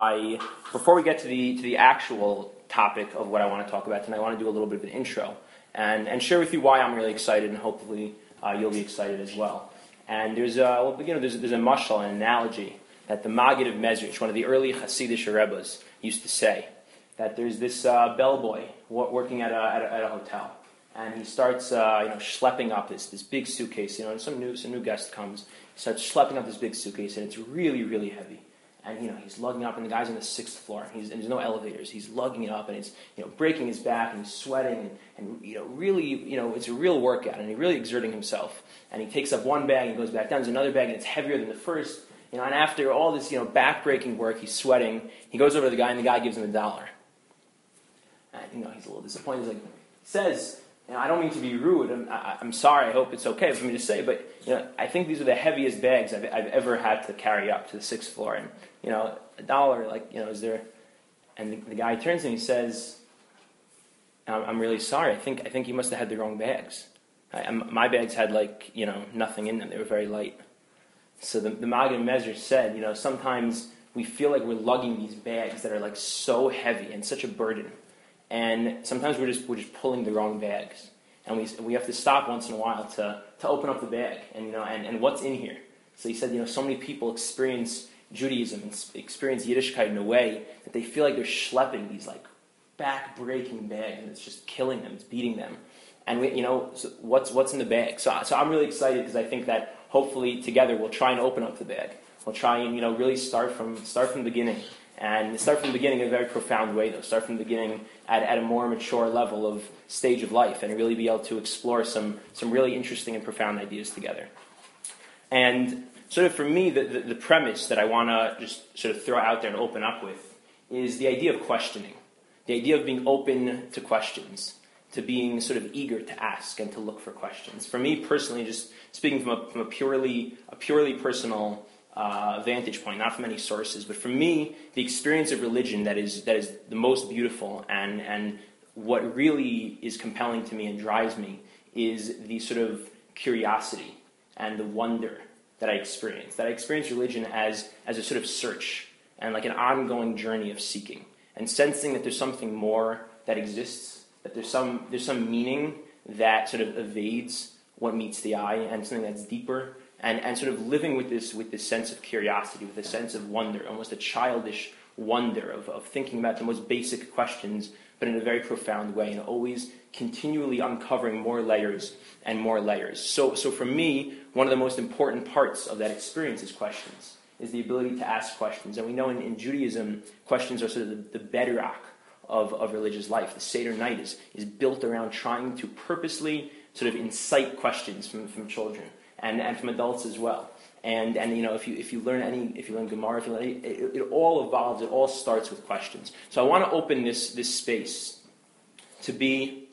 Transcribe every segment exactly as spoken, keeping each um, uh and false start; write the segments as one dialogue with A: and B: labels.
A: I, before we get to the to the actual topic of what I want to talk about tonight, I want to do a little bit of an intro and, and share with you why I'm really excited, and hopefully uh, you'll be excited as well. And there's a, well, you know, there's, there's a mashal, an analogy that the Maggid of Mezrich, one of the early Hasidic Rebbes, used to say, that there's this uh, bellboy working at a, at a at a hotel, and he starts uh, you know schlepping up this this big suitcase. You know, and some new some new guest comes, he starts schlepping up this big suitcase, and it's really really heavy. And you know he's lugging up, and the guy's on the sixth floor, and, he's, and there's no elevators. He's lugging it up, and it's you know breaking his back, and he's sweating, and, and you know really you know it's a real workout, and he's really exerting himself. And he takes up one bag and goes back down. There's another bag, and it's heavier than the first. You know, and after all this you know back-breaking work, he's sweating. He goes over to the guy, and the guy gives him a dollar. And, you know, he's a little disappointed. He's like, he says, you know, I don't mean to be rude. I'm, I, I'm sorry. I hope it's okay for me to say, but you know, I think these are the heaviest bags I've, I've ever had to carry up to the sixth floor. And you know, a dollar, like, you know, is there? And the, the guy turns to me and he says, I'm, I'm really sorry. I think I think you must have had the wrong bags. I, I'm, my bags had like you know nothing in them. They were very light. So the, the Maggid of Mezrich said, you know, sometimes we feel like we're lugging these bags that are like so heavy and such a burden. And sometimes we're just we're just pulling the wrong bags, and we we have to stop once in a while to, to open up the bag and you know and, and what's in here. So he said, you know, so many people experience Judaism and experience Yiddishkeit in a way that they feel like they're schlepping these like back-breaking bags, and it's just killing them, it's beating them. And we, you know, so what's what's in the bag? So so I'm really excited because I think that hopefully together we'll try and open up the bag. We'll try and you know really start from start from the beginning. And start from the beginning in a very profound way, though. Start from the beginning at, at a more mature level of stage of life, and really be able to explore some some really interesting and profound ideas together. And sort of for me, the, the, the premise that I want to just sort of throw out there and open up with is the idea of questioning, the idea of being open to questions, to being sort of eager to ask and to look for questions. For me personally, just speaking from a, from a purely a purely personal Uh, vantage point, not from any sources, but for me, the experience of religion that is that is the most beautiful and and what really is compelling to me and drives me is the sort of curiosity and the wonder that I experience. That I experience religion as as a sort of search and like an ongoing journey of seeking and sensing that there's something more that exists, that there's some there's some meaning that sort of evades what meets the eye, and something that's deeper. And, and sort of living with this with this sense of curiosity, with a sense of wonder, almost a childish wonder of, of thinking about the most basic questions, but in a very profound way, and always continually uncovering more layers and more layers. So, so for me, one of the most important parts of that experience is questions, is the ability to ask questions. And we know in, in Judaism, questions are sort of the, the bedrock of, of religious life. The Seder night is, is built around trying to purposely sort of incite questions from, from children. And, and from adults as well, and and you know if you if you learn any if you learn Gemara, if you learn, it, it, it all evolves. It all starts with questions. So I want to open this this space to be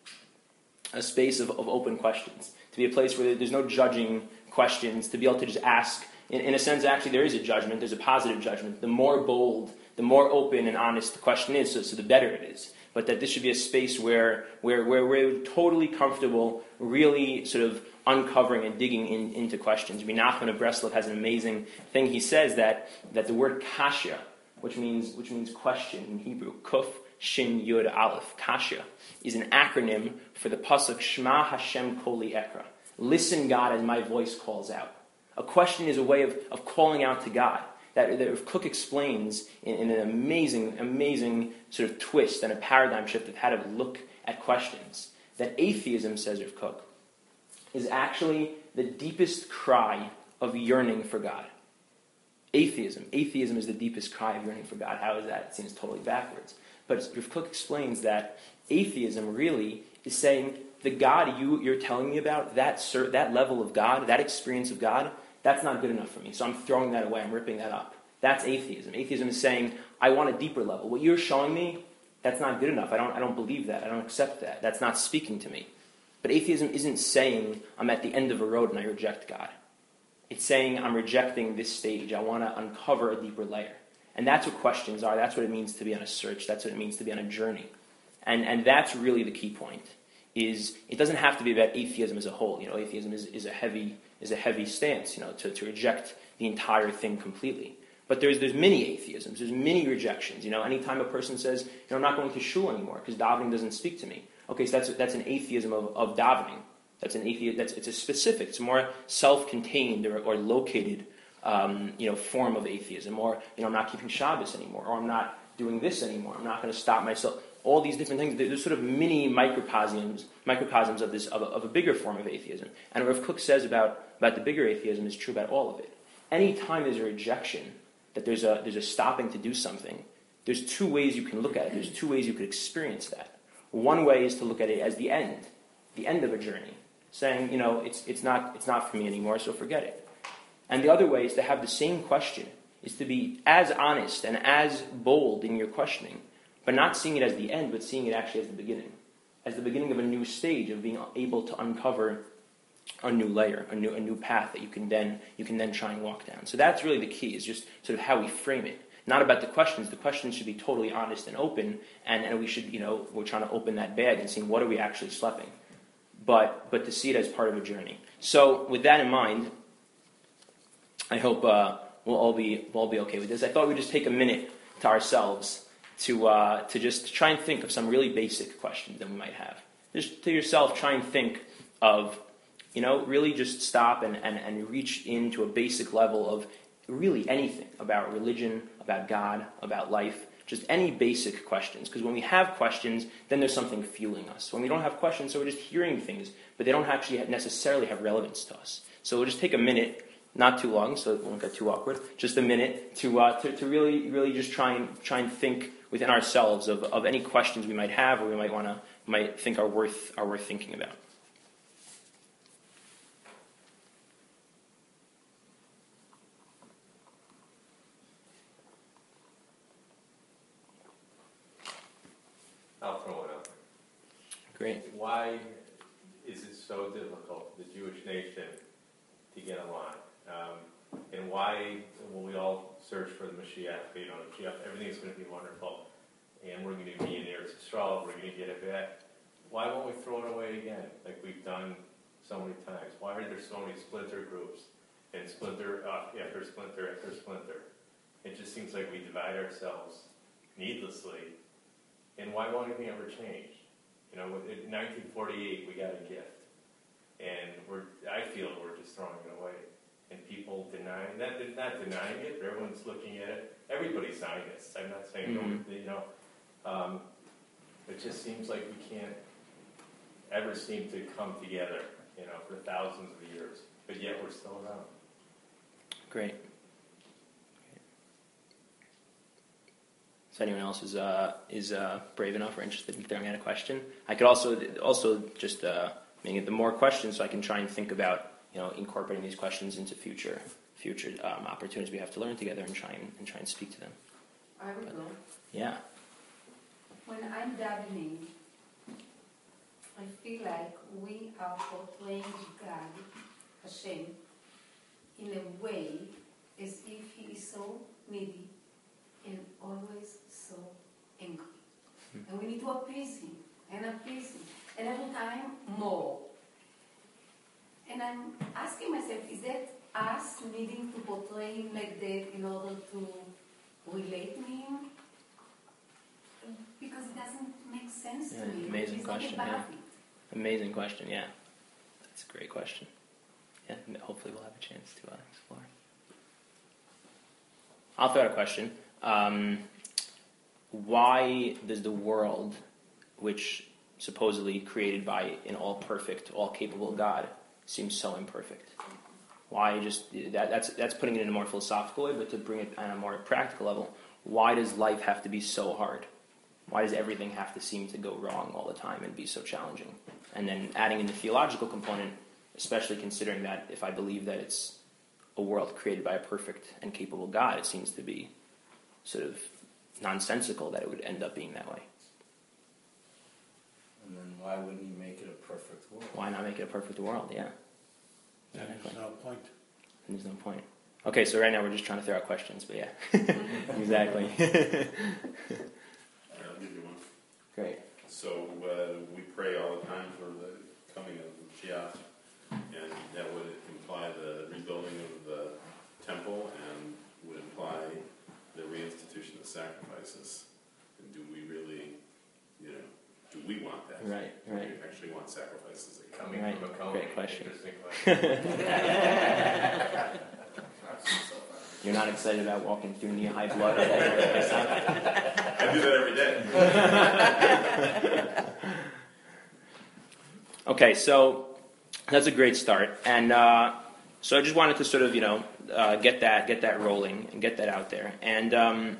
A: a space of, of open questions, to be a place where there's no judging questions, to be able to just ask. In, in a sense, actually, there is a judgment. There's a positive judgment. The more bold, the more open and honest the question is, so, so the better it is. But that this should be a space where where where we're totally comfortable, really sort of uncovering and digging in, into questions. Rabbi Nachman of Breslov has an amazing thing. He says that that the word kasha, which means which means question in Hebrew, kuf shin yud aleph, kasha, is an acronym for the pasuk Shema Hashem Koli Ekra. Listen, God, as my voice calls out. A question is a way of, of calling out to God. That, that Rav Kook explains in, in an amazing, amazing sort of twist and a paradigm shift of how to look at questions. That atheism, says Rav Kook, is actually the deepest cry of yearning for God. Atheism. Atheism is the deepest cry of yearning for God. How is that? It seems totally backwards. But Rav Kook explains that atheism really is saying, the God you, you're telling me about, that, that level of God, that experience of God, that's not good enough for me. So I'm throwing that away. I'm ripping that up. That's atheism. Atheism is saying, I want a deeper level. What you're showing me, that's not good enough. I don't, I don't believe that. I don't accept that. That's not speaking to me. But atheism isn't saying I'm at the end of a road and I reject God. It's saying I'm rejecting this stage. I want to uncover a deeper layer. And that's what questions are. That's what it means to be on a search. That's what it means to be on a journey. And and that's really the key point. Is it doesn't have to be about atheism as a whole. You know, atheism is, is a heavy is a heavy stance, you know, to, to reject the entire thing completely. But there's there's many atheisms, there's many rejections. You know, anytime a person says, you know, I'm not going to shul anymore because davening doesn't speak to me. Okay, so that's that's an atheism of, of davening. That's an atheist. That's it's a specific. It's a more self-contained or, or located, um, you know, form of atheism. Or you know, I'm not keeping Shabbos anymore, or I'm not doing this anymore. I'm not going to stop myself. All these different things. There's sort of mini microcosms, microcosms of this of a, of a bigger form of atheism. And what Rav Kook says about about the bigger atheism is true about all of it. Anytime there's a rejection, that there's a there's a stopping to do something, there's two ways you can look at it. There's two ways you could experience that. One way is to look at it as the end, the end of a journey, saying, you know, it's it's not it's not for me anymore, so forget it. And the other way is to have the same question, is to be as honest and as bold in your questioning, but not seeing it as the end, but seeing it actually as the beginning, as the beginning of a new stage of being able to uncover a new layer, a new a new path that you can then you can then try and walk down. So that's really the key, is just sort of how we frame it. Not about the questions. The questions should be totally honest and open, and, and we should, you know, we're trying to open that bag and see what are we actually schlepping. But but to see it as part of a journey. So with that in mind, I hope uh, we'll all be we'll all be okay with this. I thought we'd just take a minute to ourselves to uh, to just try and think of some really basic questions that we might have. Just to yourself, try and think of, you know, really just stop and, and, and reach into a basic level of really anything about religion, about God, about life, just any basic questions. Because when we have questions, then there's something fueling us. When we don't have questions, so we're just hearing things, but they don't actually necessarily have relevance to us. So we'll just take a minute, not too long, so it won't get too awkward, just a minute to uh, to, to really really just try and try and think within ourselves of, of any questions we might have or we might want to might think are worth are worth thinking about.
B: I'll throw it out.
A: Great.
B: Why is it so difficult, the Jewish nation, to get along? Um, and why, when we all search for the Mashiach, you know, Mashiach, everything's going to be wonderful, and we're going to be in Eretz Yisrael, we're going to get it back. Why won't we throw it away again, like we've done so many times? Why are there so many splinter groups, and splinter uh, after splinter after splinter? It just seems like we divide ourselves needlessly. And why won't anything ever change? You know, in nineteen forty-eight, we got a gift. And we're, I feel we're just throwing it away. And people denying, not, not denying it, but everyone's looking at it. Everybody's Zionists. I'm not saying, mm-hmm. you know, um, it just seems like we can't ever seem to come together, you know, for thousands of years. But yet we're still around.
A: Great. So anyone else is uh, is uh, brave enough or interested in throwing out a question? I could also also just uh, make it the more questions, so I can try and think about, you know, incorporating these questions into future future um, opportunities we have to learn together and try and, and try and speak to them.
C: I will
A: But,
C: go.
A: Yeah.
C: When I'm davening, I feel like we are portraying God, Hashem, in a way as if He is so needy and always so angry. Hmm. And we need to appease Him and appease Him. And every time, more. And I'm asking myself, is that us needing to portray Him like that in order to relate to Him? Because it doesn't make sense
A: Yeah,
C: to me.
A: amazing
C: it's
A: question,
C: not
A: yeah.
C: about it.
A: Amazing question, yeah. That's a great question. Yeah, hopefully we'll have a chance to uh, explore. I'll throw out a question. Um, why does the world, which supposedly created by an all-perfect, all-capable God, seem so imperfect? Why just that, that's that's putting it in a more philosophical way, but to bring it on a more practical level, why does life have to be so hard? Why does everything have to seem to go wrong all the time and be so challenging? And then adding in the theological component, especially considering that if I believe that it's a world created by a perfect and capable God, it seems to be sort of nonsensical that it would end up being that way.
D: And then why wouldn't He make it a perfect world?
A: Why not make it a perfect world? Yeah.
E: Then
A: Exactly.
E: there's no point.
A: And there's no point. Okay, so right now we're just trying to throw out questions, but yeah. Exactly.
F: I'll give you one.
A: Great.
F: So uh, we pray all the time for the coming of Mashiach, and that would imply the rebuilding of the temple and would imply the reinstitution of sacrifices. And do we really, you know, do we want that?
A: Right,
F: Do
A: right.
F: we actually want sacrifices again?
B: Coming
A: Right.
B: from a Coney,
A: Great question.
B: interesting question.
A: You're not excited about walking through knee-high blood?
F: I do that every day.
A: Okay, so that's a great start, and uh, so I just wanted to sort of, you know, uh, get that get that rolling and get that out there, and um,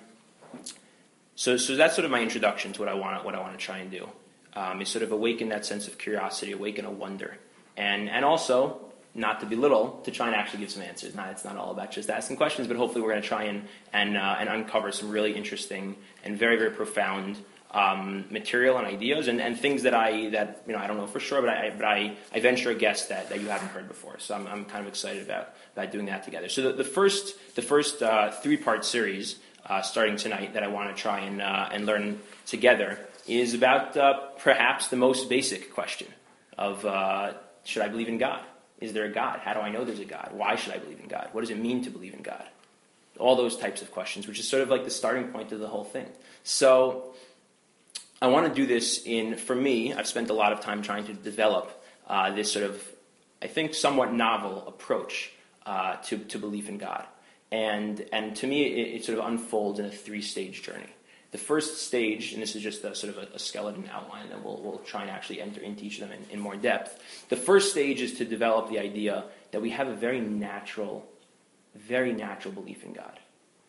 A: so so that's sort of my introduction to what I want what I want to try and do, um, is sort of awaken that sense of curiosity, awaken a wonder, and and also not to belittle, to try and actually give some answers. Not it's not all about just asking questions, but hopefully we're going to try and and uh, and uncover some really interesting and very very profound Um, material and ideas and, and things that I that you know I don't know for sure, but I but I, I venture a guess that, that you haven't heard before. So I'm I'm kind of excited about, about doing that together. So the, the first the first uh, three part series uh, starting tonight that I want to try and uh, and learn together is about uh, perhaps the most basic question of uh, should I believe in God? Is there a God? How do I know there's a God? Why should I believe in God? What does it mean to believe in God? All those types of questions, which is sort of like the starting point of the whole thing. So I want to do this in, for me, I've spent a lot of time trying to develop uh, this sort of, I think, somewhat novel approach uh, to, to belief in God. And and to me, it, it sort of unfolds in a three-stage journey. The first stage, and this is just a sort of a, a skeleton outline, and we'll, we'll try and actually enter into each of them in, in more depth. The first stage is to develop the idea that we have a very natural, very natural belief in God.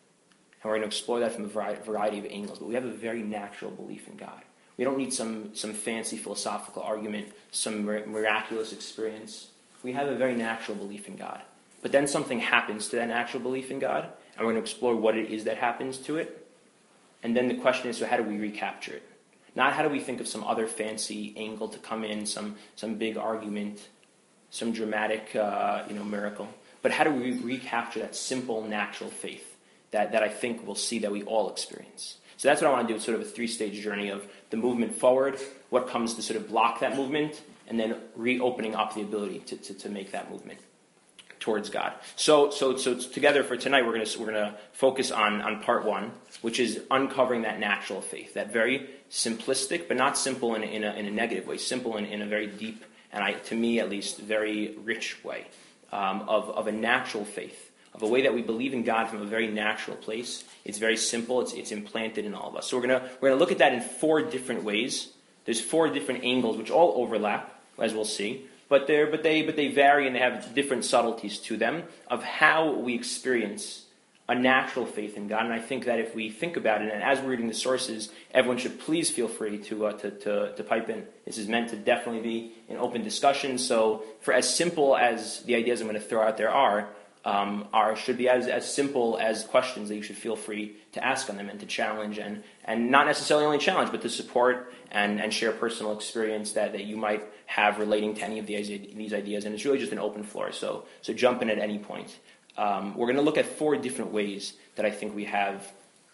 A: And we're going to explore that from a variety of angles, but we have a very natural belief in God. We don't need some, some fancy philosophical argument, some miraculous experience. We have a very natural belief in God. But then something happens to that natural belief in God, and we're going to explore what it is that happens to it. And then the question is, so how do we recapture it? Not how do we think of some other fancy angle to come in, some, some big argument, some dramatic uh, you know, miracle, but how do we recapture that simple, natural faith that, that I think we'll see that we all experience? So that's what I want to do. It's sort of a three-stage journey of the movement forward, what comes to sort of block that movement, and then reopening up the ability to, to, to make that movement towards God. So so so together for tonight, we're going to we're going to focus on, on part one, which is uncovering that natural faith, that very simplistic, but not simple in, in, a, in a negative way, simple in, in a very deep, and I, to me at least, very rich way um, of, of a natural faith, of a way that we believe in God from a very natural place. It's very simple. It's it's implanted in all of us. So we're gonna we're gonna look at that in four different ways. There's four different angles which all overlap, as we'll see, but they but they but they vary and they have different subtleties to them of how we experience a natural faith in God. And I think that if we think about it, and as we're reading the sources, everyone should please feel free to uh, to, to to pipe in. This is meant to definitely be an open discussion. So for as simple as the ideas I'm going to throw out there are. Um, are should be as, as simple as questions that you should feel free to ask on them and to challenge and, and not necessarily only challenge, but to support and, and share personal experience that, that you might have relating to any of these, these ideas. And it's really just an open floor, so so jump in at any point. Um, we're going to look at four different ways that I think we have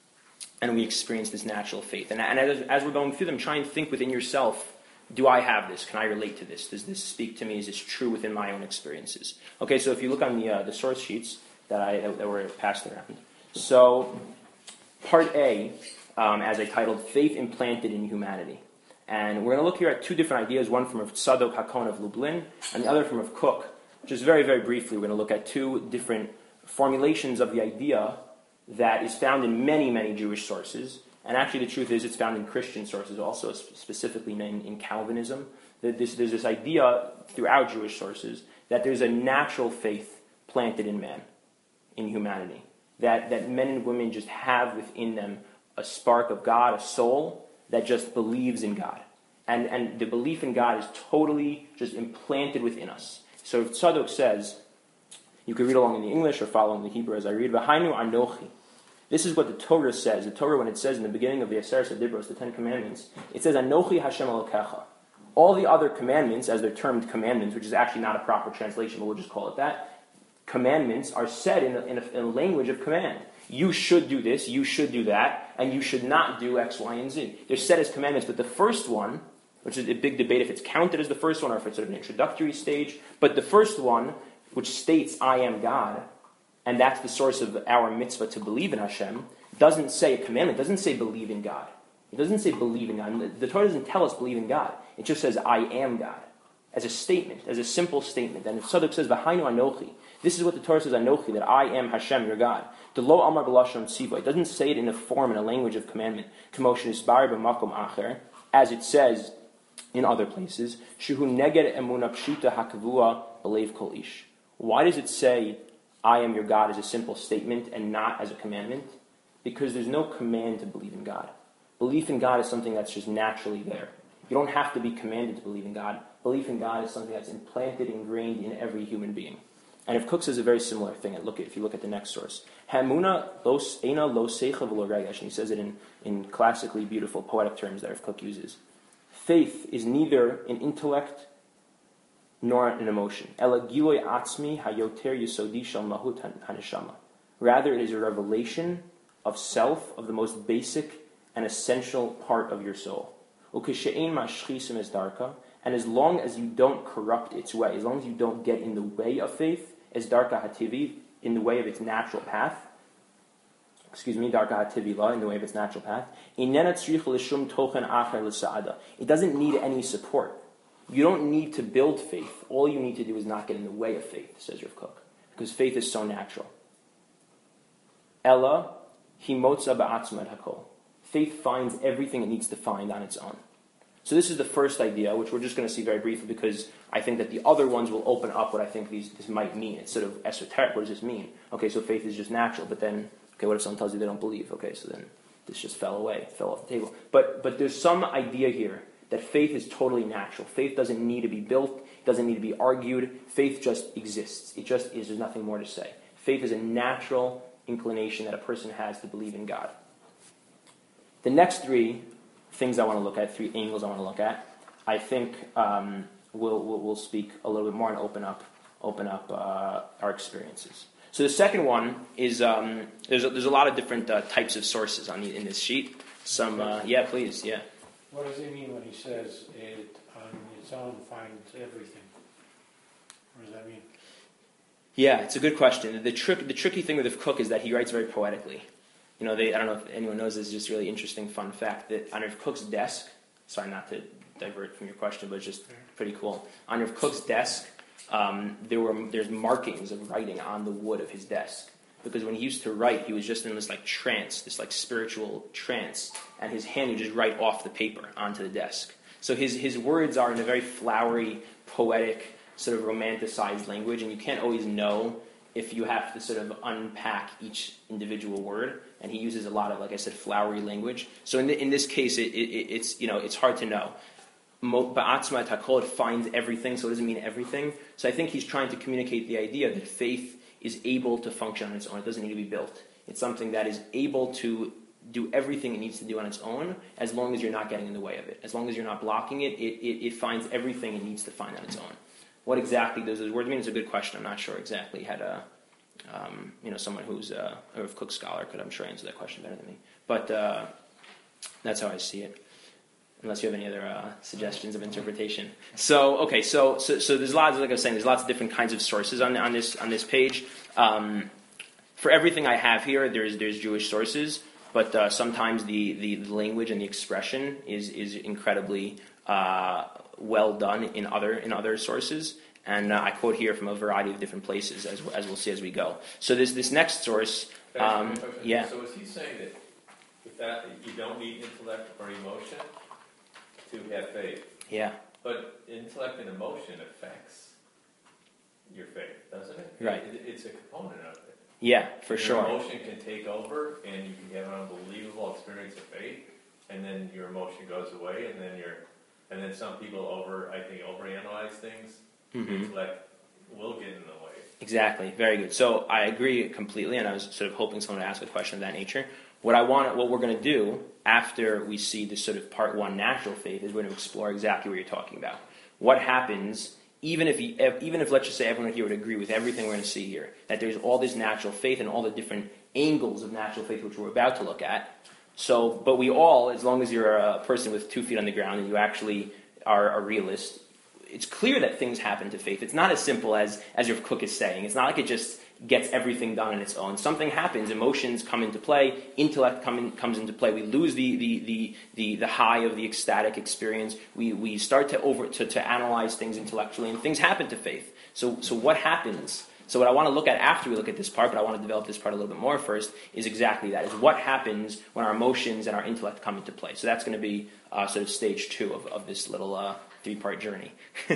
A: and we experience this natural faith. And, and as, as we're going through them, try and think within yourself, do I have this? Can I relate to this? Does this speak to me? Is this true within my own experiences? Okay, so if you look on the uh, the source sheets that I that, that were passed around, so part A, um, as I titled, "Faith Implanted in Humanity," and we're going to look here at two different ideas. One from Rav Tzadok Hakon of Lublin, and the other from Rav Kook. Just very very briefly, we're going to look at two different formulations of the idea that is found in many many Jewish sources. And actually, the truth is, it's found in Christian sources also, specifically in, in Calvinism. That this, there's this idea throughout Jewish sources that there's a natural faith planted in man, in humanity. That, that men and women just have within them a spark of God, a soul that just believes in God. And, and the belief in God is totally just implanted within us. So if Tzadok says, you can read along in the English or follow in the Hebrew as I read, V'hainu anochi. This is what the Torah says. The Torah, when it says in the beginning of the Aseret Dibros, the Ten Commandments, it says, Anochi Hashem Elokecha. All the other commandments, as they're termed commandments, which is actually not a proper translation, but we'll just call it that, commandments are said in a, in a, in a language of command. You should do this, you should do that, and you should not do X, Y, and Z. They're said as commandments, but the first one, which is a big debate if it's counted as the first one or if it's sort of an introductory stage, but the first one, which states, I am God, and that's the source of our mitzvah to believe in Hashem, doesn't say a commandment, doesn't say believe in God. It doesn't say believe in God. The Torah doesn't tell us believe in God. It just says I am God, as a statement, as a simple statement. And if Sadok says, V'hainu Anochi, this is what the Torah says, Anochi, that I am Hashem, your God. The lo amar b'lashon tziva. It doesn't say it in a form, in a language of commandment. K'moshen isbar b'makom acher, as it says in other places. Shehu neged emuna pshuta hakavua b'leiv kol ish. Why does it say, I am your God, as a simple statement and not as a commandment? Because there's no command to believe in God. Belief in God is something that's just naturally there. You don't have to be commanded to believe in God. Belief in God is something that's implanted, ingrained in every human being. And if Kook says a very similar thing, look at, if you look at the next source, Hamuna los ena lo seicha v'lo regesh, and he says it in, in classically beautiful poetic terms that Rav Kook uses. Faith is neither an intellect nor an emotion. Ela giloy atzmi hayoter yisodi shel mahut haneshama. Rather, it is a revelation of self, of the most basic and essential part of your soul. Ukeshe'ein mashchisim es darka. And as long as you don't corrupt its way, as long as you don't get in the way of faith, as darka hativi, in the way of its natural path, excuse me, darka hativi la, in the way of its natural path, it doesn't need any support. You don't need to build faith. All you need to do is not get in the way of faith, says Rav Kook, because faith is so natural. Ella himotza ba'atzmat hakol. Faith finds everything it needs to find on its own. So this is the first idea, which we're just going to see very briefly, because I think that the other ones will open up what I think these, this might mean. It's sort of esoteric. What does this mean? Okay, so faith is just natural, but then, okay, what if someone tells you they don't believe? Okay, so then this just fell away, fell off the table. But but there's some idea here that faith is totally natural. Faith doesn't need to be built, doesn't need to be argued. Faith just exists. It just is. There's nothing more to say. Faith is a natural inclination that a person has to believe in God. The next three things I want to look at, three angles I want to look at, I think um, we'll, we'll we'll speak a little bit more and open up open up uh, our experiences. So the second one is um, there's a, there's a lot of different uh, types of sources on the, in this sheet. Some uh, yeah, please, yeah.
E: What does he mean when he says it on its own finds everything? What does that mean?
A: Yeah, it's a good question. The trick the tricky thing with Kook is that he writes very poetically. You know, they, I don't know if anyone knows this, is just a really interesting fun fact that on Rav Kook's desk, sorry not to divert from your question, but it's just pretty cool. On Rav Kook's desk, um, there were there's markings of writing on the wood of his desk. Because when he used to write, he was just in this like trance, this like spiritual trance, and his hand would just write off the paper onto the desk. So his, his words are in a very flowery, poetic, sort of romanticized language, and you can't always know if you have to sort of unpack each individual word, and he uses a lot of, like I said, flowery language. So in the, in this case, it, it, it's you know it's hard to know. Ba'atzma takol, it finds everything, so it doesn't mean everything. So I think he's trying to communicate the idea that faith is able to function on its own. It doesn't need to be built. It's something that is able to do everything it needs to do on its own, as long as you're not getting in the way of it. As long as you're not blocking it, it, it, it finds everything it needs to find on its own. What exactly does those words mean is a good question. I'm not sure exactly how to, um, you know, someone who's a, a Rav Kook scholar could, I'm sure, answer that question better than me. But uh, that's how I see it. Unless you have any other uh, suggestions of interpretation. So, okay, so, so so there's lots, like I was saying, there's lots of different kinds of sources on on this on this page. Um, for everything I have here, there's there's Jewish sources, but uh, sometimes the, the language and the expression is is incredibly uh, well done in other in other sources. And uh, I quote here from a variety of different places, as as we'll see as we go. So this this next source, um, yeah.
B: So is he saying that with that you don't need intellect or emotion to have faith?
A: Yeah.
B: But intellect and emotion affects your faith, doesn't it?
A: Right.
B: It, it's a component of it.
A: Yeah, for
B: your
A: sure.
B: Emotion can take over, and you can have an unbelievable experience of faith, and then your emotion goes away, and then you're, and then some people over, I think, overanalyze things. Mm-hmm. Intellect will get in the way.
A: Exactly. Very good. So I agree completely, and I was sort of hoping someone would ask a question of that nature. What I want, what we're going to do after we see this sort of part one natural faith is we're going to explore exactly what you're talking about. What happens, even if, you, even if let's just say everyone here would agree with everything we're going to see here, that there's all this natural faith and all the different angles of natural faith which we're about to look at. So, but we all, as long as you're a person with two feet on the ground and you actually are a realist, it's clear that things happen to faith. It's not as simple as as your Kook is saying. It's not like it just gets everything done on its own. Something happens, emotions come into play, intellect come in, comes into play. We lose the the, the, the the high of the ecstatic experience. We we start to over to, to analyze things intellectually, and things happen to faith. So so what happens? So what I want to look at after we look at this part, but I want to develop this part a little bit more first, is exactly that, is what happens when our emotions and our intellect come into play. So that's going to be uh, sort of stage two of, of this little uh, three-part journey.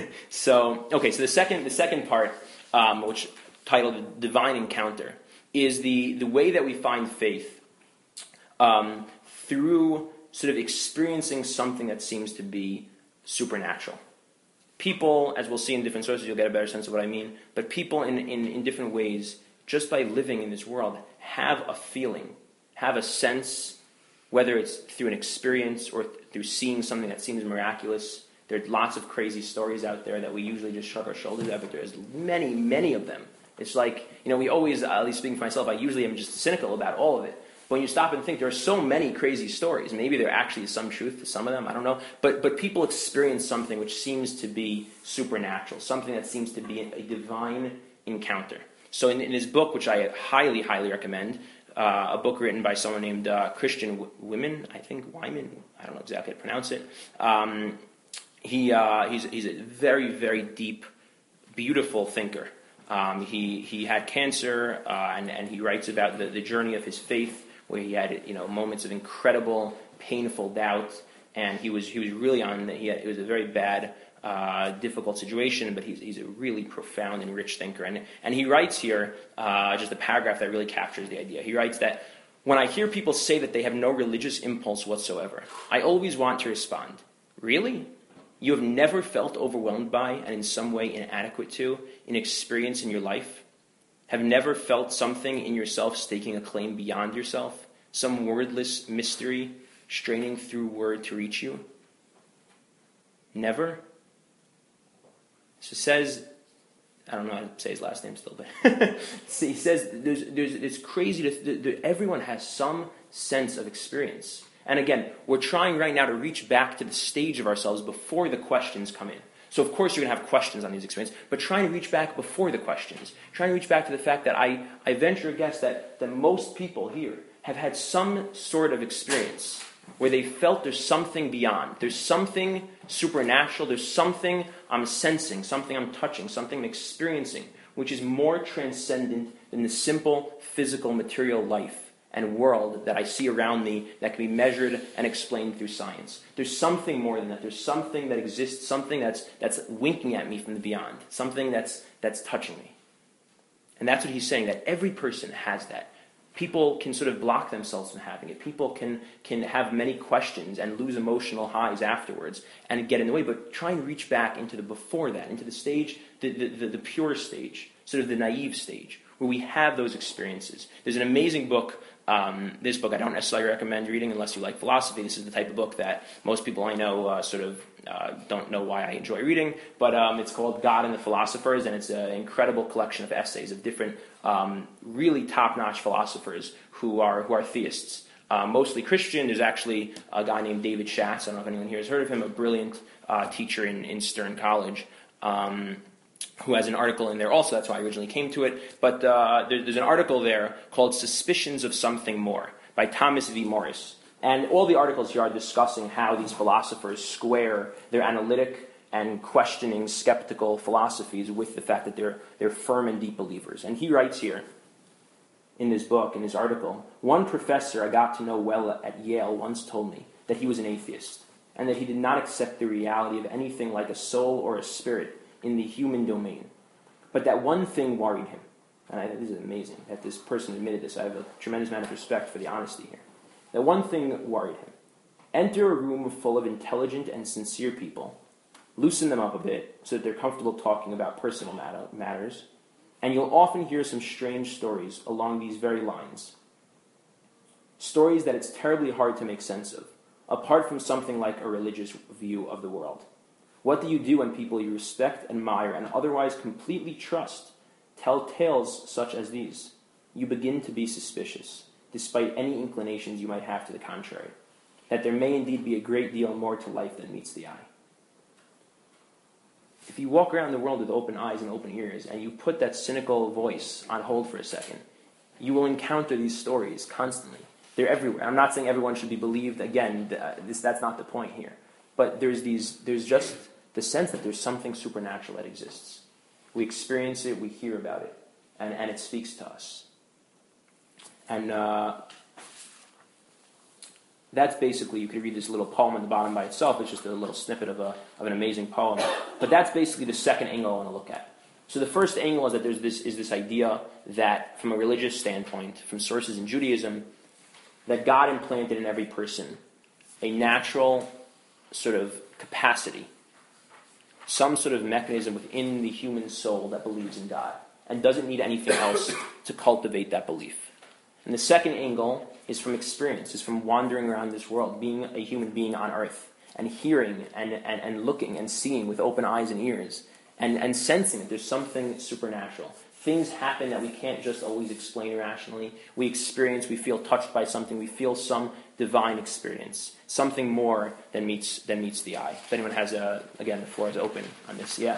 A: so, okay, so the second the second part, um, which titled Divine Encounter, is the, the way that we find faith um, through sort of experiencing something that seems to be supernatural. People, as we'll see in different sources, you'll get a better sense of what I mean, but people in, in, in different ways, just by living in this world, have a feeling, have a sense, whether it's through an experience or th- through seeing something that seems miraculous. There are lots of crazy stories out there that we usually just shrug our shoulders at, but there's many, many of them. It's like, you know, we always, uh, at least speaking for myself, I usually am just cynical about all of it. But when you stop and think, there are so many crazy stories. Maybe there actually is some truth to some of them, I don't know. But but people experience something which seems to be supernatural, something that seems to be a divine encounter. So in, in his book, which I highly, highly recommend, uh, a book written by someone named uh, Christian w- Wiman, I think, Wyman, I don't know exactly how to pronounce it. Um, he uh, he's, he's a very, very deep, beautiful thinker. Um, he he had cancer, uh, and, and he writes about the, the journey of his faith, where he had, you know, moments of incredible, painful doubt, and he was he was really on. He had, it was a very bad, uh, difficult situation, but he's he's a really profound and rich thinker. And and he writes here uh, just a paragraph that really captures the idea. He writes that when I hear people say that they have no religious impulse whatsoever, I always want to respond, really? You have never felt overwhelmed by and in some way inadequate to an experience in your life? Have never felt something in yourself staking a claim beyond yourself? Some wordless mystery straining through word to reach you? Never? So it says, I don't know how to say his last name still, but he says there's, there's, it's crazy to, that everyone has some sense of experience. And again, we're trying right now to reach back to the stage of ourselves before the questions come in. So of course you're going to have questions on these experiences, but trying to reach back before the questions. Trying to reach back to the fact that I, I venture a guess that, that most people here have had some sort of experience where they felt there's something beyond. There's something supernatural. There's something I'm sensing, something I'm touching, something I'm experiencing, which is more transcendent than the simple physical material life and world that I see around me that can be measured and explained through science. There's something more than that. There's something that exists, something that's that's winking at me from the beyond, something that's that's touching me. And that's what he's saying, that every person has that. People can sort of block themselves from having it. People can can have many questions and lose emotional highs afterwards and get in the way, but try and reach back into the before that, into the stage, the, the, the, the pure stage, sort of the naive stage, where we have those experiences. There's an amazing book. Um, this book I don't necessarily recommend reading unless you like philosophy. This is the type of book that most people I know uh, sort of uh, don't know why I enjoy reading, but um, it's called God and the Philosophers, and it's an incredible collection of essays of different um, really top-notch philosophers who are who are theists. Uh, mostly Christian. There's actually a guy named David Schatz. I don't know if anyone here has heard of him, a brilliant uh, teacher in, in Stern College. Um, who has an article in there also, that's why I originally came to it, but uh, there, there's an article there called Suspicions of Something More by Thomas V. Morris. And all the articles here are discussing how these philosophers square their analytic and questioning, skeptical philosophies with the fact that they're, they're firm and deep believers. And he writes here, in this book, in this article, one professor I got to know well at Yale once told me that he was an atheist, and that he did not accept the reality of anything like a soul or a spirit in the human domain. But that one thing worried him. And I think this is amazing that this person admitted this. I have a tremendous amount of respect for the honesty here. That one thing worried him. Enter a room full of intelligent and sincere people. Loosen them up a bit so that they're comfortable talking about personal matter, matters. And you'll often hear some strange stories along these very lines. Stories that it's terribly hard to make sense of, apart from something like a religious view of the world. What do you do when people you respect, admire, and otherwise completely trust tell tales such as these? You begin to be suspicious, despite any inclinations you might have to the contrary, that there may indeed be a great deal more to life than meets the eye. if you walk around the world with open eyes and open ears, and you put that cynical voice on hold for a second, you will encounter these stories constantly. They're everywhere. I'm not saying everyone should be believed. Again, this, that's not the point here. But there's these. There's just the sense that there's something supernatural that exists. We experience it, we hear about it, and, and it speaks to us. And uh, that's basically, you could read this little poem at the bottom by itself. It's just a little snippet of, a, of an amazing poem. But that's basically the second angle I want to look at. So the first angle is that there's this is this idea that, from a religious standpoint, from sources in Judaism, that God implanted in every person a natural sort of capacity, some sort of mechanism within the human soul that believes in God and doesn't need anything else to cultivate that belief. And the second angle is from experience, is from wandering around this world, being a human being on earth, and hearing and, and, and looking and seeing with open eyes and ears, and, and sensing that there's something supernatural. Things happen that we can't just always explain rationally. We experience, we feel touched by something, we feel some divine experience, something more than meets than meets the eye. If anyone has a, again, the floor is open on this. Yeah.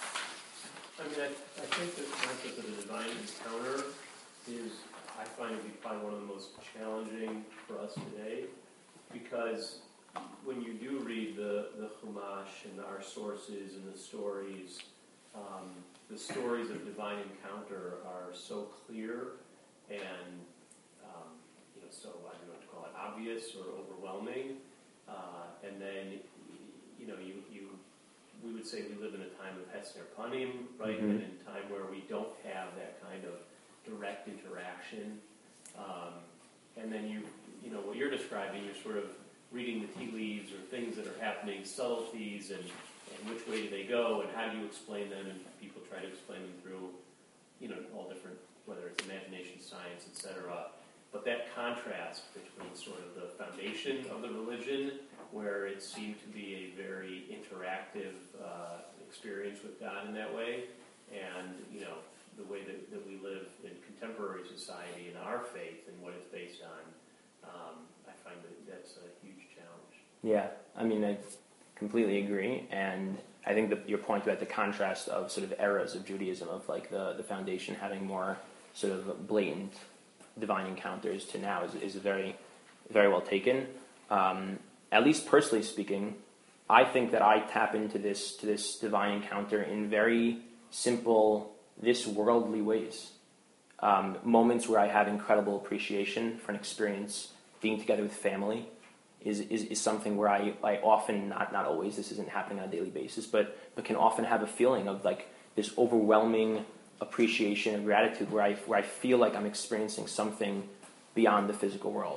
G: I mean, I, I think the concept of the divine encounter is, I find to be probably one of the most challenging for us today, because when you do read the, the Chumash and our sources and the stories, um, the stories of divine encounter are so clear and, um, you know, so, I don't know what to call it, obvious or overwhelming. Uh, and then, you know, you, you we would say we live in a time of Hesner Panim, right?
A: Mm-hmm.
G: And in a time where we don't have that kind of direct interaction. Um, and then you, you know, what you're describing, you're sort of reading the tea leaves or things that are happening, subtleties, and, and which way do they go, and how do you explain them, and people try to explain them through, you know, all different, whether it's imagination, science, et cetera. But that contrast between sort of the foundation of the religion, where it seemed to be a very interactive uh, experience with God in that way, and, you know, the way that, that we live in contemporary society in our faith and what it's based on, um, I find that that's a huge challenge.
A: Yeah, I mean, I completely agree, and I think that your point about the contrast of sort of eras of Judaism, of like the, the foundation having more sort of blatant divine encounters to now is, is very, very well taken. Um, at least personally speaking, I think that I tap into this to this divine encounter in very simple, this worldly ways. Um, moments where I have incredible appreciation for an experience, being together with family, is, is, is something where I, I often, not not always, this isn't happening on a daily basis, but but can often have a feeling of like this overwhelming appreciation and gratitude where I where I feel like I'm experiencing something beyond the physical world.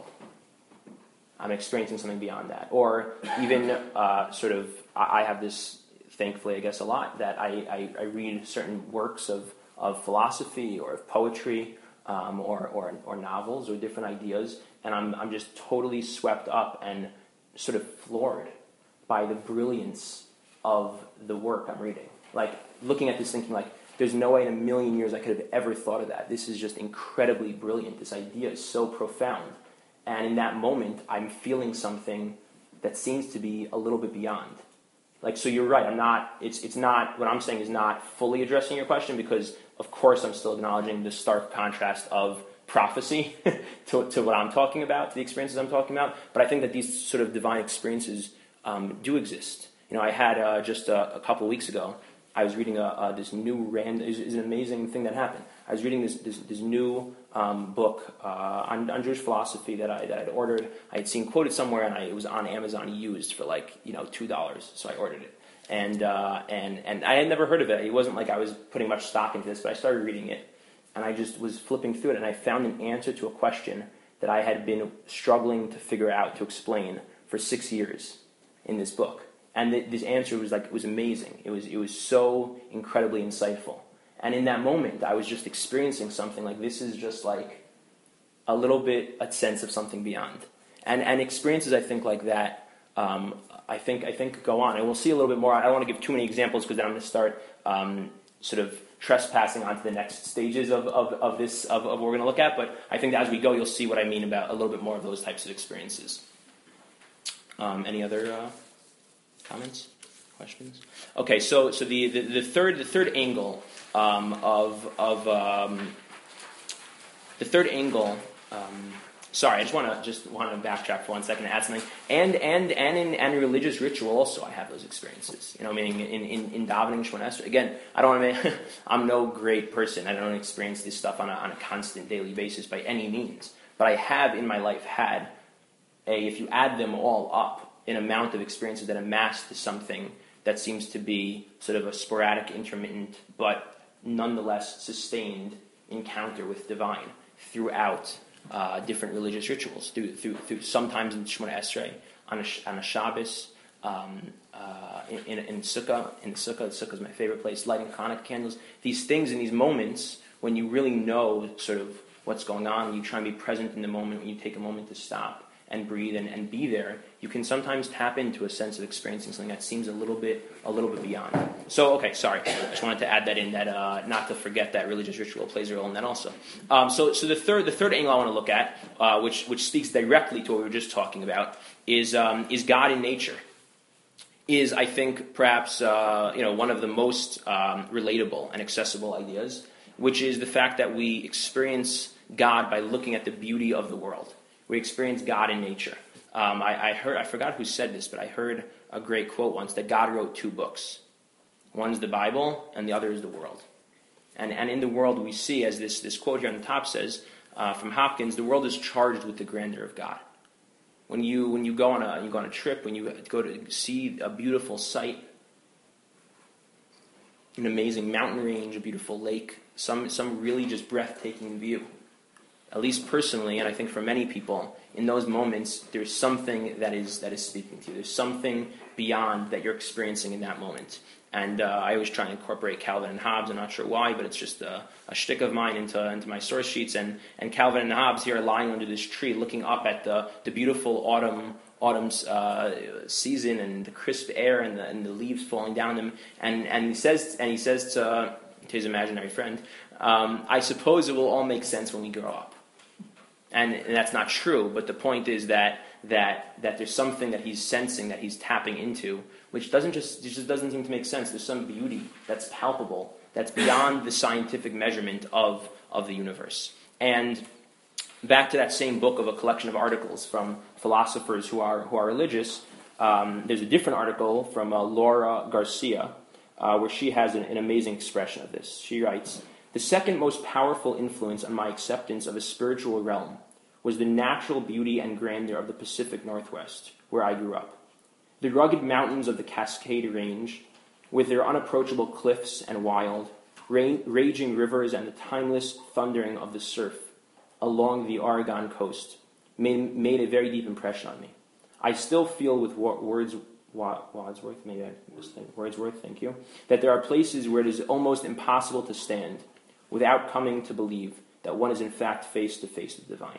A: I'm experiencing something beyond that. Or even uh, sort of, I, I have this, thankfully I guess a lot, that I, I, I read certain works of, of philosophy or of poetry, Um, or, or or novels or different ideas, and I'm I'm just totally swept up and sort of floored by the brilliance of the work I'm reading. Like, looking at this thinking, like, there's no way in a million years I could have ever thought of that. This is just incredibly brilliant. This idea is so profound. And in that moment, I'm feeling something that seems to be a little bit beyond. Like, so you're right, I'm not, it's it's not, what I'm saying is not fully addressing your question, because of course I'm still acknowledging the stark contrast of prophecy to, to what I'm talking about, to the experiences I'm talking about, but I think that these sort of divine experiences um, do exist. You know, I had uh, just a, a couple of weeks ago, I was reading a, uh, this new random, it's an amazing thing that happened. I was reading this this, this new um, book uh, on, on Jewish philosophy that I that I'd ordered. I had seen quoted somewhere, and I, it was on Amazon used for like, you know, two dollars, so I ordered it. And uh, and and I had never heard of it. It wasn't like I was putting much stock into this, but I started reading it, and I just was flipping through it, and I found an answer to a question that I had been struggling to figure out, to explain for six years in this book. And th- this answer was like, it was amazing. It was it was so incredibly insightful. And in that moment, I was just experiencing something like, this is just like a little bit a sense of something beyond. And and experiences, I think, like that, um, I think I think go on. And we'll see a little bit more. I don't want to give too many examples, because then I'm going to start um, sort of trespassing onto the next stages of, of, of this, of, of what we're going to look at. But I think that as we go, you'll see what I mean about a little bit more of those types of experiences. Um, any other uh, comments? Questions? Okay, so so the, the, the third the third angle um, of of um, the third angle. Um, sorry, I just want to just want to backtrack for one second and add something. And and and in and in religious ritual also, I have those experiences. You know, meaning in in, in davening Shemona Esrei. Again, I don't want to. I'm no great person. I don't experience this stuff on a on a constant daily basis by any means. But I have in my life had a. If you add them all up, an amount of experiences that amass to something that seems to be sort of a sporadic, intermittent, but nonetheless sustained encounter with divine throughout uh, different religious rituals. Through, through, through sometimes in Shemona Esrei, on a, on a Shabbos, um, uh, in, in, in Sukkah, in the Sukkah. The Sukkah is my favorite place. Lighting Hanukkah candles. These things in these moments when you really know sort of what's going on, you try and be present in the moment. When you take a moment to stop and breathe and, and be there, you can sometimes tap into a sense of experiencing something that seems a little bit a little bit beyond. So, okay, sorry. I just wanted to add that in, that uh, not to forget that religious ritual plays a role in that also. Um, so, so the third the third angle I want to look at, uh, which which speaks directly to what we were just talking about, is um, is God in nature. Is, I think, perhaps uh, you know one of the most um, relatable and accessible ideas, which is the fact that we experience God by looking at the beauty of the world. We experience God in nature. Um, I, I heard, I forgot who said this, but I heard a great quote once that God wrote two books. One's the Bible, and the other is the world. And and in the world we see, as this, this quote here on the top says, uh, from Hopkins, the world is charged with the grandeur of God. When you when you go on a you go on a trip, when you go to see a beautiful sight, an amazing mountain range, a beautiful lake, some some really just breathtaking view. At least personally, and I think for many people, in those moments, there's something that is that is speaking to you. There's something beyond that you're experiencing in that moment. And uh, I always try and incorporate Calvin and Hobbes. I'm not sure why, but it's just a, a shtick of mine into into my source sheets. And, and Calvin and Hobbes here are lying under this tree, looking up at the, the beautiful autumn autumn uh, season and the crisp air and the, and the leaves falling down them. And and he says and he says to, to his imaginary friend, um, "I suppose it will all make sense when we grow up." And, and that's not true, but the point is that that that there's something that he's sensing, that he's tapping into, which doesn't just it just doesn't seem to make sense. There's some beauty that's palpable, that's beyond the scientific measurement of of the universe. And back to that same book of a collection of articles from philosophers who are who are religious. Um, there's a different article from uh, Laura Garcia, uh, where she has an, an amazing expression of this. She writes, "The second most powerful influence on my acceptance of a spiritual realm was the natural beauty and grandeur of the Pacific Northwest, where I grew up. The rugged mountains of the Cascade Range, with their unapproachable cliffs and wild, ra- raging rivers and the timeless thundering of the surf along the Oregon coast, made, made a very deep impression on me. I still feel with wa- words, wa- Wadsworth, maybe I misthink, Wordsworth, thank you, that there are places where it is almost impossible to stand without coming to believe that one is in fact face to face with the divine."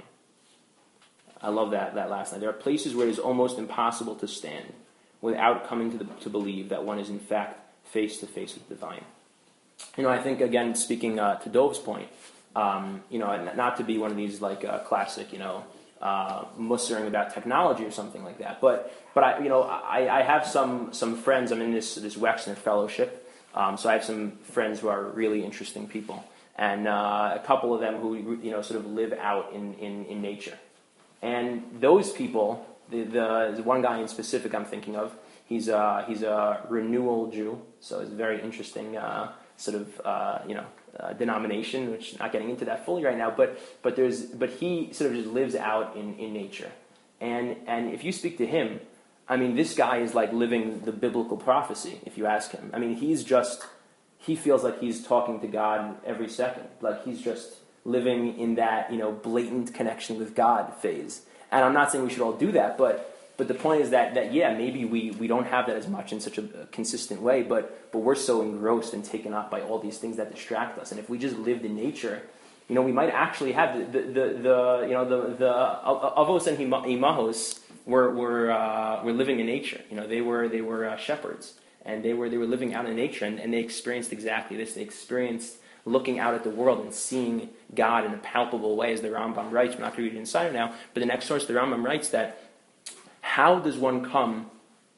A: I love that, that last line. There are places where it is almost impossible to stand without coming to, the, to believe that one is in fact face to face with the divine. You know, I think, again, speaking uh, to Dove's point, um, you know, not to be one of these like uh, classic, you know, uh, mussering about technology or something like that, but but I, you know, I, I have some some friends. I'm in this this Wexner Fellowship, um, so I have some friends who are really interesting people, and uh, a couple of them who you know sort of live out in in, in nature. And those people, the, the, the one guy in specific I'm thinking of, he's a, he's a renewal Jew, so it's a very interesting uh, sort of uh, you know uh, denomination, which I'm not getting into that fully right now. But but there's but he sort of just lives out in, in nature, and and if you speak to him, I mean, this guy is like living the biblical prophecy. If you ask him, I mean, he's just he feels like he's talking to God every second, like he's just living in that, you know, blatant connection with God phase. And I'm not saying we should all do that, but but the point is that, that yeah, maybe we, we don't have that as much in such a, a consistent way, but but we're so engrossed and taken up by all these things that distract us. And if we just lived in nature, you know, we might actually have the, the, the, the you know, the, the Avos and Imahos were, were, uh, were living in nature. You know, they were, they were uh, shepherds, and they were, they were living out in nature, and, and they experienced exactly this. They experienced looking out at the world and seeing God in a palpable way, as the Rambam writes. We're not going to read it inside now, but the next source, the Rambam writes that how does one come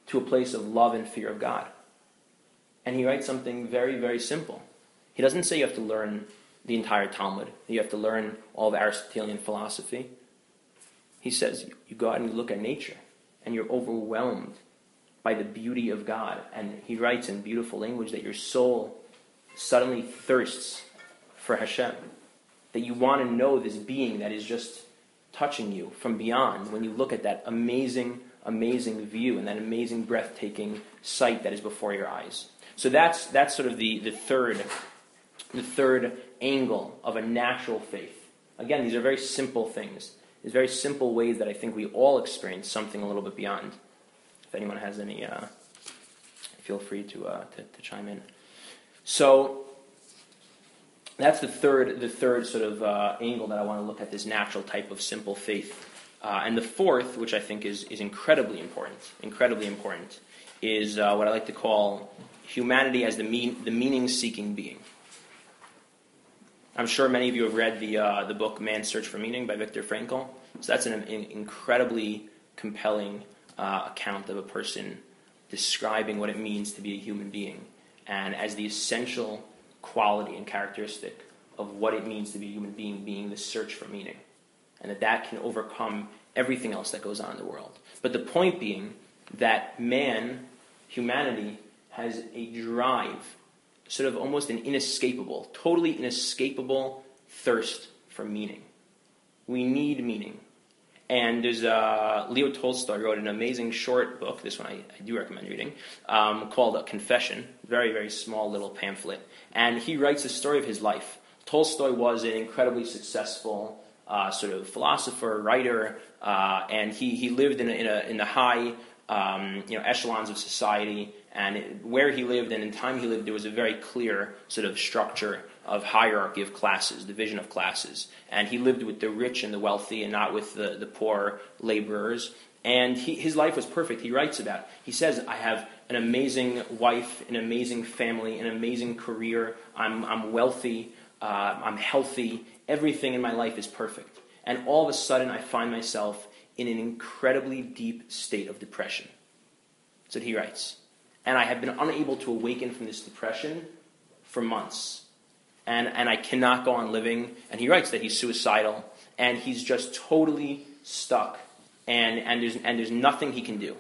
A: to a place of love and fear of God. And he writes something very, very simple. He doesn't say you have to learn the entire Talmud, you have to learn all of Aristotelian philosophy. He says you go out and you look at nature, and you're overwhelmed by the beauty of God. And he writes in beautiful language that your soul suddenly thirsts for Hashem, that you want to know this being that is just touching you from beyond when you look at that amazing, amazing view and that amazing, breathtaking sight that is before your eyes. So that's that's sort of the, the third the third angle of a natural faith. Again, these are very simple things. These very simple ways that I think we all experience something a little bit beyond. If anyone has any, uh, feel free to, uh, to to chime in. So that's the third the third sort of uh, angle that I want to look at, this natural type of simple faith. Uh, and the fourth, which I think is, is incredibly important, incredibly important, is uh, what I like to call humanity as the mean, the meaning-seeking being. I'm sure many of you have read the uh, the book Man's Search for Meaning by Viktor Frankl. So that's an, an incredibly compelling uh, account of a person describing what it means to be a human being, and as the essential quality and characteristic of what it means to be a human being being the search for meaning, and that that can overcome everything else that goes on in the world. But the point being that man, humanity, has a drive, sort of almost an inescapable, totally inescapable thirst for meaning. We need meaning. And there's uh, Leo Tolstoy wrote an amazing short book, this one I, I do recommend reading, um, called A Confession, very, very small little pamphlet. And he writes the story of his life. Tolstoy was an incredibly successful uh, sort of philosopher, writer, uh, and he, he lived in, a, in, a, in the high um, you know, echelons of society. And it, where he lived and in time he lived, there was a very clear sort of structure of hierarchy of classes, division of classes. And he lived with the rich and the wealthy and not with the, the poor laborers. And he, his life was perfect. He writes about it. He says, I have an amazing wife, an amazing family, an amazing career. I'm, I'm wealthy. Uh, I'm healthy. Everything in my life is perfect. And all of a sudden I find myself in an incredibly deep state of depression. That's what he writes. And I have been unable to awaken from this depression for months. And, and I cannot go on living. And he writes that he's suicidal. And he's just totally stuck. And, and, there's, and there's nothing he can do.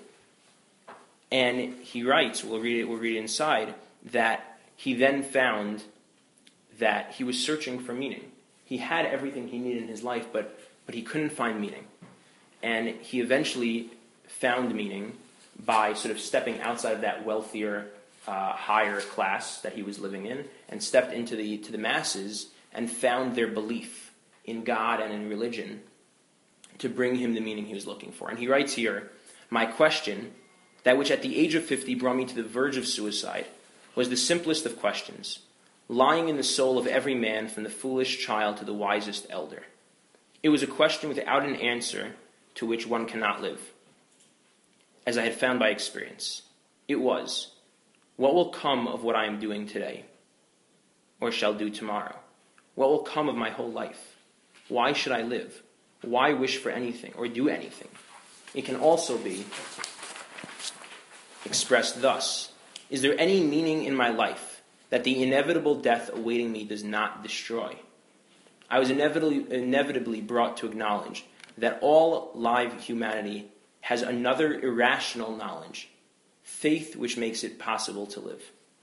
A: And he writes, we'll read it, we'll read it inside, that he then found that he was searching for meaning. He had everything he needed in his life, but, but he couldn't find meaning. And he eventually found meaning by sort of stepping outside of that wealthier, uh, higher class that he was living in, and stepped into the to the masses and found their belief in God and in religion to bring him the meaning he was looking for. And he writes here, my question, that which at the age of fifty brought me to the verge of suicide, was the simplest of questions, lying in the soul of every man from the foolish child to the wisest elder. It was a question without an answer to which one cannot live. As I had found by experience, it was, what will come of what I am doing today, or shall do tomorrow? What will come of my whole life? Why should I live? Why wish for anything, or do anything? It can also be expressed thus, is there any meaning in my life that the inevitable death awaiting me does not destroy? I was inevitably, inevitably brought to acknowledge that all live humanity has another irrational knowledge, faith which makes it possible to live.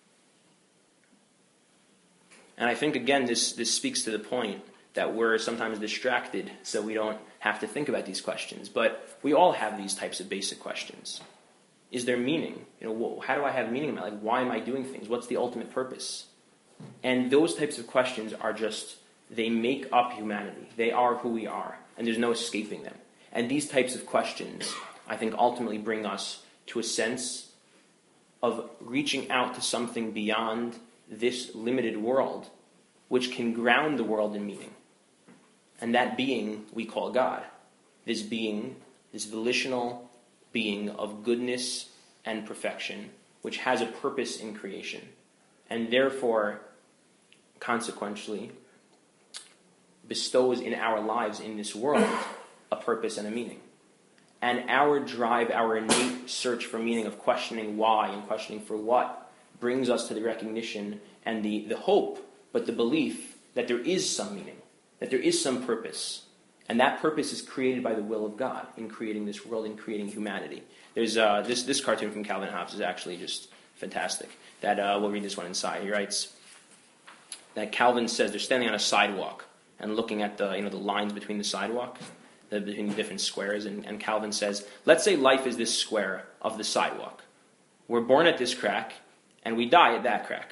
A: And I think, again, this, this speaks to the point that we're sometimes distracted so we don't have to think about these questions. But we all have these types of basic questions. Is there meaning? You know, how do I have meaning in my life? Why am I doing things? What's the ultimate purpose? And those types of questions are just, they make up humanity. They are who we are, and there's no escaping them. And these types of questions, I think, ultimately bring us to a sense of reaching out to something beyond this limited world, which can ground the world in meaning. And that being we call God. This being, this volitional being of goodness and perfection, which has a purpose in creation, and therefore, consequentially, bestows in our lives in this world a purpose and a meaning. and our drive, our innate search for meaning of questioning why and questioning for what brings us to the recognition and the, the hope, but the belief that there is some meaning, that there is some purpose. And that purpose is created by the will of God in creating this world, in creating humanity. There's uh, this this cartoon from Calvin Hobbes is actually just fantastic. That uh, we'll read this one inside. He writes that Calvin says they're standing on a sidewalk and looking at the you know the lines between the sidewalk, the, between the different squares, and, and Calvin says, let's say life is this square of the sidewalk. We're born at this crack, and we die at that crack.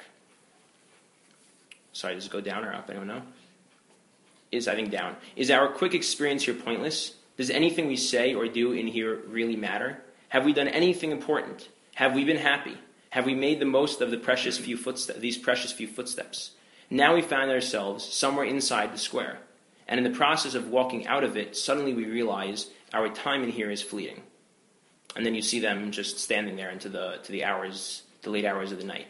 A: Sorry, does it go down or up? Anyone know? Is, I think, down. Is our quick experience here pointless? Does anything we say or do in here really matter? Have we done anything important? Have we been happy? Have we made the most of the precious few footsteps, these precious few footsteps? Now we find ourselves somewhere inside the square. And in the process of walking out of it, suddenly we realize our time in here is fleeting. And then you see them just standing there into the to the hours, the late hours of the night.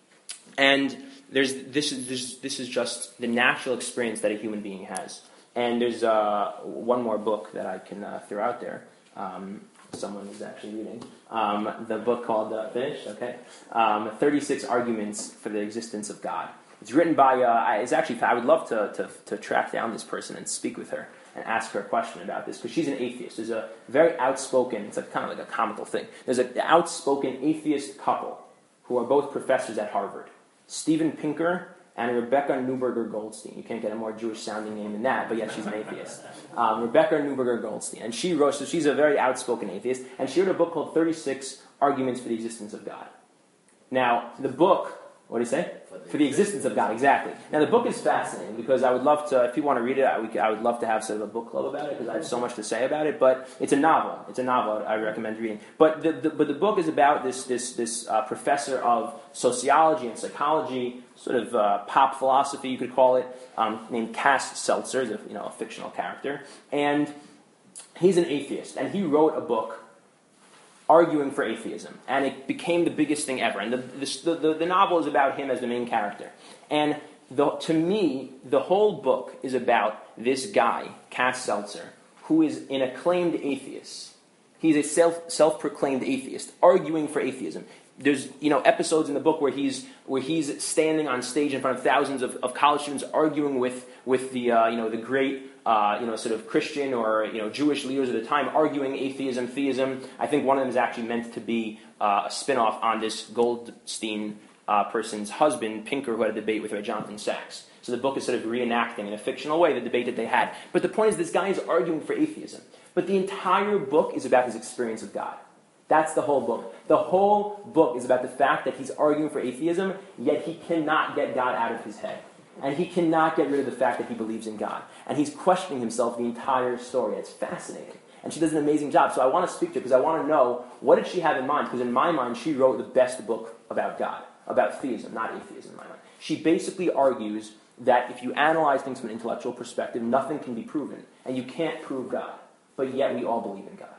A: And there's this is this, this is just the natural experience that a human being has. And there's uh, one more book that I can uh, throw out there. Um, someone is actually reading um, the book called uh, Finished. Okay, um, thirty-six Arguments for the Existence of God. It's written by. Uh, it's actually. I would love to, to to track down this person and speak with her and ask her a question about this, because she's an atheist. There's a very outspoken. It's a kind of like a comical thing. There's an outspoken atheist couple who are both professors at Harvard. Steven Pinker and Rebecca Neuberger Goldstein. You can't get a more Jewish-sounding name than that, but yet she's an atheist. Um, Rebecca Neuberger Goldstein. And she wrote, so she's a very outspoken atheist, and she wrote a book called thirty-six Arguments for the Existence of God. Now, the book, what do you say? For the, for the existence of God, exactly. Now, the book is fascinating, because I would love to, if you want to read it, I would, I would love to have sort of a book club about it, because I have so much to say about it, but it's a novel. It's a novel I recommend reading. But the, the, but the book is about this, this, this uh, professor of sociology and psychology, sort of uh, pop philosophy, you could call it, um, named Cass Seltzer, the, you know, a fictional character. And he's an atheist, and he wrote a book arguing for atheism, and it became the biggest thing ever. And the, the, the, the novel is about him as the main character. And the, to me, the whole book is about this guy, Cass Seltzer, who is an acclaimed atheist. He's a self, self-proclaimed atheist, arguing for atheism. There's, you know, episodes in the book where he's where he's standing on stage in front of thousands of, of college students, arguing with with the uh, you know the great uh, you know sort of Christian or you know Jewish leaders of the time, arguing atheism, theism. I think one of them is actually meant to be uh, a spin-off on this Goldstein uh, person's husband, Pinker, who had a debate with Jonathan Sacks. So the book is sort of reenacting in a fictional way the debate that they had. But the point is, this guy is arguing for atheism. But the entire book is about his experience of God. That's the whole book. The whole book is about the fact that he's arguing for atheism, yet he cannot get God out of his head. And he cannot get rid of the fact that he believes in God. And he's questioning himself the entire story. It's fascinating. And she does an amazing job. So I want to speak to her because I want to know, what did she have in mind? Because in my mind, she wrote the best book about God, about theism, not atheism in my mind. She basically argues that if you analyze things from an intellectual perspective, nothing can be proven. And you can't prove God. But yet we all believe in God.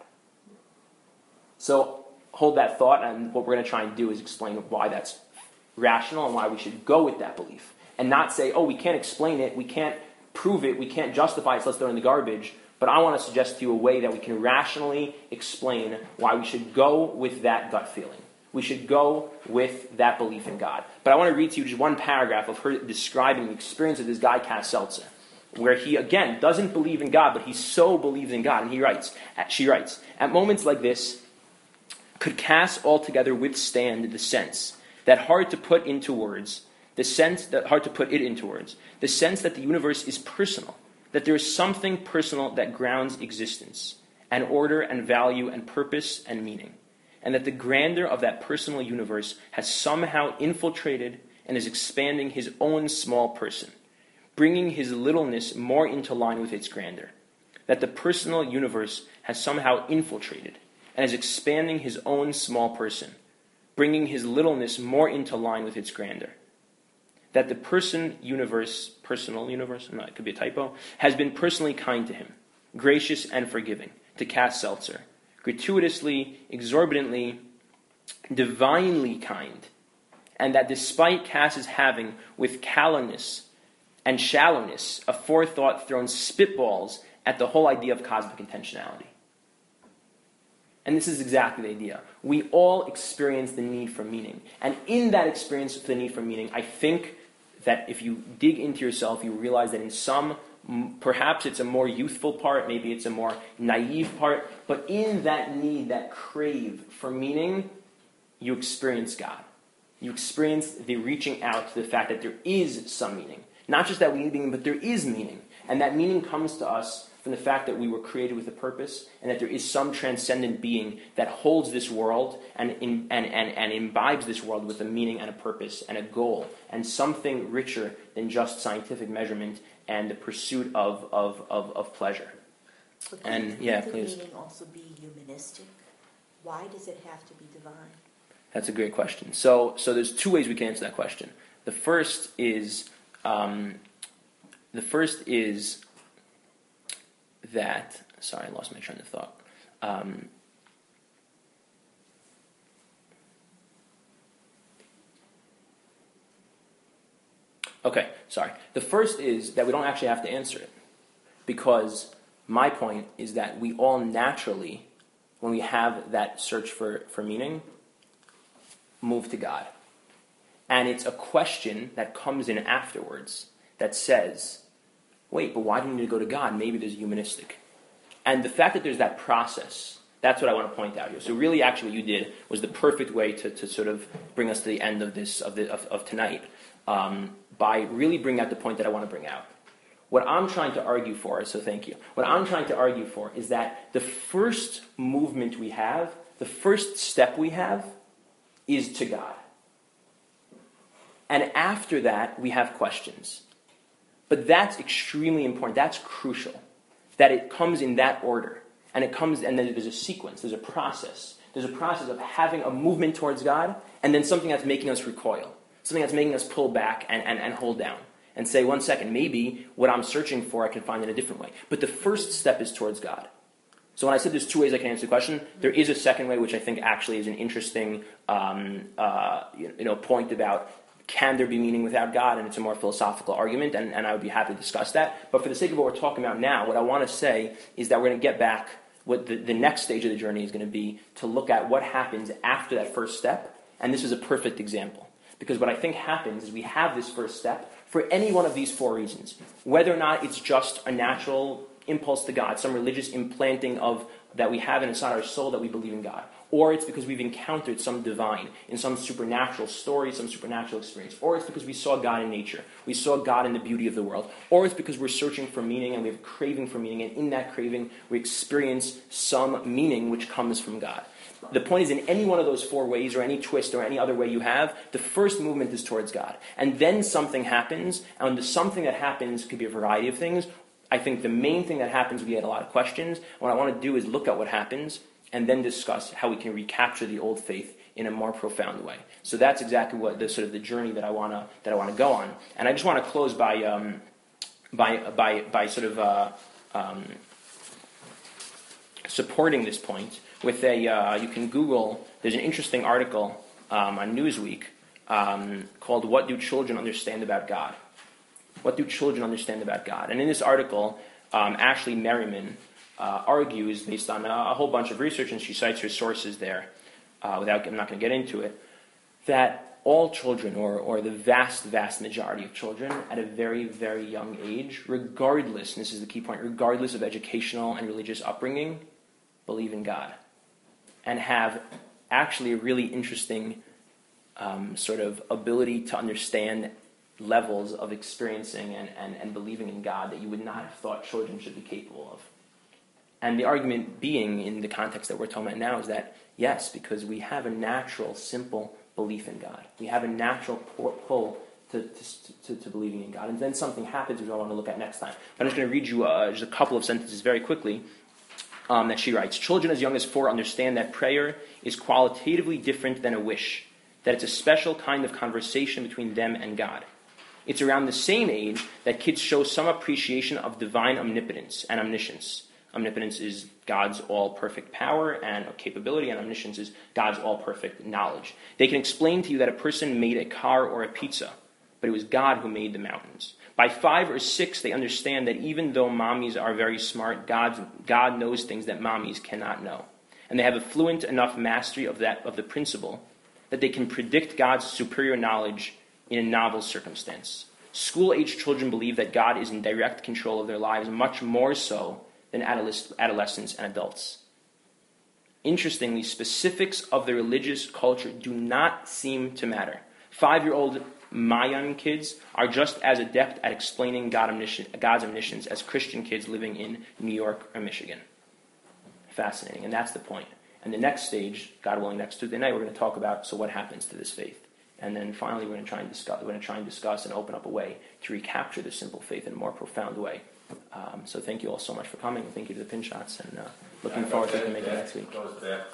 A: So hold that thought, and what we're going to try and do is explain why that's rational and why we should go with that belief. And not say, oh, we can't explain it, we can't prove it, we can't justify it, so let's throw it in the garbage. But I want to suggest to you a way that we can rationally explain why we should go with that gut feeling. We should go with that belief in God. But I want to read to you just one paragraph of her describing the experience of this guy, Cass Seltzer, where he, again, doesn't believe in God, but he so believes in God. And he writes, she writes, at moments like this, could Cass altogether withstand the sense that hard to put into words, the sense that hard to put it into words, the sense that the universe is personal, that there is something personal that grounds existence, and order and value and purpose and meaning, and that the grandeur of that personal universe has somehow infiltrated and is expanding his own small person, bringing his littleness more into line with its grandeur, that the personal universe has somehow infiltrated and is expanding his own small person, bringing his littleness more into line with its grandeur. That the person universe, personal universe, no, it could be a typo, has been personally kind to him, gracious and forgiving, to Cass Seltzer, gratuitously, exorbitantly, divinely kind, and that despite Cass's having, with callousness and shallowness, a forethought thrown spitballs at the whole idea of cosmic intentionality. And this is exactly the idea. We all experience the need for meaning. And in that experience of the need for meaning, I think that if you dig into yourself, you realize that in some, perhaps it's a more youthful part, maybe it's a more naive part, but in that need, that crave for meaning, you experience God. You experience the reaching out to the fact that there is some meaning. Not just that we need meaning, but there is meaning. And that meaning comes to us from the fact that we were created with a purpose, and that there is some transcendent being that holds this world and, in, and, and, and imbibes this world with a meaning and a purpose and a goal, and something richer than just scientific measurement and the pursuit of, of, of, of pleasure.
H: But
A: And
H: could
A: yeah,
H: the
A: please.
H: meaning also be humanistic? Why does it have to be divine?
A: That's a great question. So, so there's two ways we can answer that question. The first is, um, the first is that. Sorry, I lost my train of thought. Um, okay, sorry. The first is that we don't actually have to answer it, because my point is that we all naturally, when we have that search for, for meaning, move to God. And it's a question that comes in afterwards that says, wait, but why do you need to go to God? Maybe there's humanistic. And the fact that there's that process, that's what I want to point out here. So really, actually, what you did was the perfect way to, to sort of bring us to the end of this of, the, of, of tonight, um, by really bringing out the point that I want to bring out. What I'm trying to argue for, so thank you, what I'm trying to argue for is that the first movement we have, the first step we have, is to God. And after that, we have questions. But that's extremely important. That's crucial. That it comes in that order. And it comes, and then there's a sequence, there's a process. There's a process of having a movement towards God, and then something that's making us recoil. Something that's making us pull back and, and, and hold down. And say, one second, maybe what I'm searching for I can find in a different way. But the first step is towards God. So when I said there's two ways I can answer the question, there is a second way, which I think actually is an interesting um, uh, you know, point about, can there be meaning without God? And it's a more philosophical argument, and, and I would be happy to discuss that. But for the sake of what we're talking about now, what I want to say is that we're going to get back, what the, the next stage of the journey is going to be to look at what happens after that first step. And this is a perfect example. Because what I think happens is we have this first step for any one of these four reasons. Whether or not it's just a natural impulse to God, some religious implanting of that we have inside our soul that we believe in God. Or it's because we've encountered some divine in some supernatural story, some supernatural experience. Or it's because we saw God in nature. We saw God in the beauty of the world. Or it's because we're searching for meaning and we have a craving for meaning. And in that craving, we experience some meaning which comes from God. The point is, in any one of those four ways, or any twist, or any other way you have, the first movement is towards God. And then something happens, and the something that happens could be a variety of things. I think the main thing that happens, we get a lot of questions. What I want to do is look at what happens, and then discuss how we can recapture the old faith in a more profound way. So that's exactly what the sort of the journey that I want to that I want to go on. And I just want to close by um, by by by sort of uh, um, supporting this point with a, uh, you can Google, there's an interesting article um, on Newsweek um, called What Do Children Understand About God? What do children understand about God? And in this article, um, Ashley Merriman uh, argues, based on a, a whole bunch of research, and she cites her sources there, uh, without, I'm not going to get into it, that all children, or, or the vast, vast majority of children, at a very, very young age, regardless, and this is the key point, regardless of educational and religious upbringing, believe in God. And have actually a really interesting um, sort of ability to understand levels of experiencing and, and, and believing in God that you would not have thought children should be capable of. And the argument being, in the context that we're talking about now, is that, yes, because we have a natural, simple belief in God. We have a natural pull to, to, to, to believing in God. And then something happens, which I want to look at next time. But I'm just going to read you uh, just a couple of sentences very quickly. Um, that she writes, children as young as four understand that prayer is qualitatively different than a wish, that it's a special kind of conversation between them and God. It's around the same age that kids show some appreciation of divine omnipotence and omniscience. Omnipotence is God's all-perfect power and capability, and omniscience is God's all-perfect knowledge. They can explain to you that a person made a car or a pizza, but it was God who made the mountains. By five or six, they understand that even though mommies are very smart, God, God knows things that mommies cannot know. and they have a fluent enough mastery of that of the principle that they can predict God's superior knowledge in a novel circumstance. School-age children believe that God is in direct control of their lives, much more so than adolescents and adults. Interestingly, specifics of the religious culture do not seem to matter. Five-year-old Mayan kids are just as adept at explaining God omniscient, God's omniscience as Christian kids living in New York or Michigan. Fascinating, and that's the point. And the next stage, God willing, next Tuesday night, we're going to talk about, so what happens to this faith? And then finally, we're going to try and discuss, we're going to try and discuss and open up a way to recapture this simple faith in a more profound way. Um, so thank you all so much for coming. Thank you to the Pinshots, and uh, looking forward to making it next week.
B: Goes back